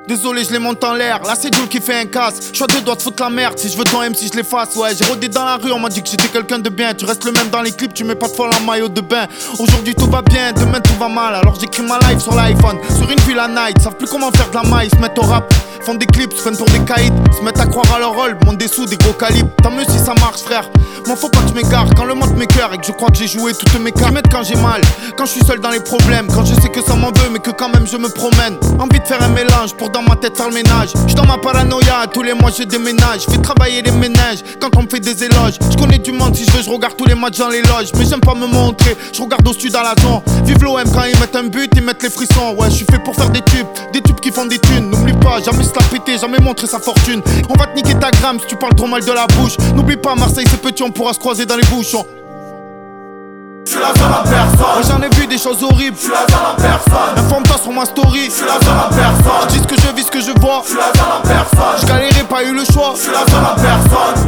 Désolé, je les monte en l'air, là c'est Jules qui fait un casse. Je suis à deux doigts de foutre la merde, si je veux ton M si je l'efface. Ouais, j'ai rodé dans la rue, on m'a dit que j'étais quelqu'un de bien. Tu restes le même dans les clips, tu mets pas de folle en maillot de bain. Aujourd'hui tout va bien, demain tout va mal. Alors j'écris ma life sur l'iPhone, sur une ville à night. Savent plus comment faire de la maille, se mettent au rap. Font des clips, se prennent pour des caïds. Se mettent à croire à leur rôle, montent des sous, des gros calibres. Tant mieux si ça marche frère, m'en faut pas que je m'égare. Quand le monde m'écœure et que je crois que j'ai joué toutes mes cartes. Quand j'ai mal, quand je suis seul dans les problèmes. Quand je sais que ça m'en veut mais que quand même je me promène. Envie de faire un mélange pour dans ma tête faire le ménage. J'suis dans ma paranoïa, tous les mois je déménage. Fais travailler les ménages quand on me fait des éloges. Je connais du monde, si je veux je regarde tous les matchs dans les loges. Mais j'aime pas me montrer, je regarde au-dessus dans la zone. Vive l'OM quand ils mettent un but, ils mettent les frissons. Ouais, je suis fait pour faire des tubes qui font des thunes. N'oublie pas, jamais se la péter, jamais montrer sa fortune. On va te niquer ta gramme si tu parles trop mal de la bouche. N'oublie pas, Marseille c'est petit, on pourra se croiser dans les bouchons. J'suis la seule à personne. Moi j'en ai vu des choses horribles. J'suis la seule à personne. Informe-toi sur ma story. J'suis la seule à personne. J'dis ce que je vis, ce que je vois. J'suis la seule à personne. J'galérais, pas eu le choix. J'suis la seule à personne.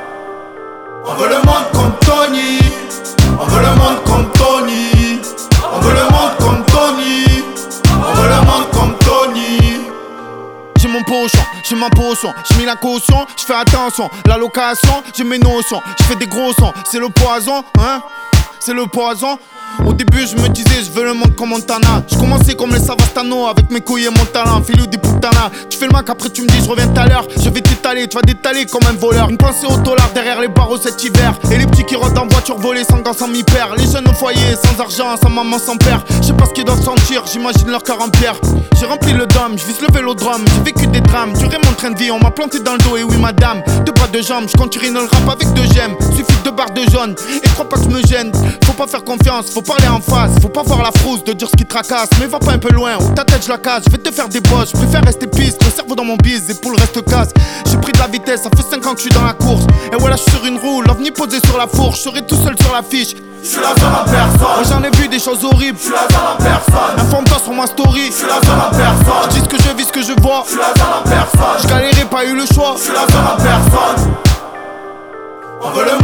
On veut le monde comme Tony. On veut le monde comme Tony. On veut le monde comme Tony. On veut le monde comme Tony. J'ai mon pochon, j'ai ma potion, j'ai mis la caution, j'fais attention, la location, j'ai mes notions, j'fais des gros sons, c'est le poison, hein, c'est le poison. Au début je me disais je veux le monde comme Montana. Je commençais comme les Savastano avec mes couilles et mon talent. Filou des putanas. Tu fais le mac après tu me dis je reviens tout à l'heure. Je vais t'étaler, tu vas détaler comme un voleur. Une pensée au dollar derrière les barreaux cet hiver. Et les petits qui rodent en voiture volée sans gants, sans mi-père. Les jeunes au foyer, sans argent, sans maman, sans père. Je sais pas ce qu'ils doivent sentir, j'imagine leur cœur en pierre. J'ai rempli le dôme, je vise le vélodrome. J'ai vécu des drames, duré mon train de vie. On m'a planté dans le dos et oui madame. Deux pas de jambes, je continue le rap avec deux gemmes. Suffit de barres de jaune et crois pas que je me gêne. Faut pas faire confiance, faut parler en face. Faut pas voir la frousse de dire ce qui te tracasse. Mais va pas un peu loin, ou ta tête je la casse. Je vais te faire des bosses, je préfère rester piste. Le cerveau dans mon bise et pour le reste casse. J'ai pris de la vitesse, ça fait 5 ans que je suis dans la course. Et voilà je suis sur une roue, l'ovni posé sur la fourche. Je serai tout seul sur l'affiche. J'suis la seule à personne. Moi j'en ai vu des choses horribles. J'suis la seule à personne. Informe-toi sur ma story. J'suis la seule à personne. J'dis ce que je vis, ce que je vois. J'suis la seule à personne. J'galérais, pas eu le choix. J'suis la seule à personne. On veut le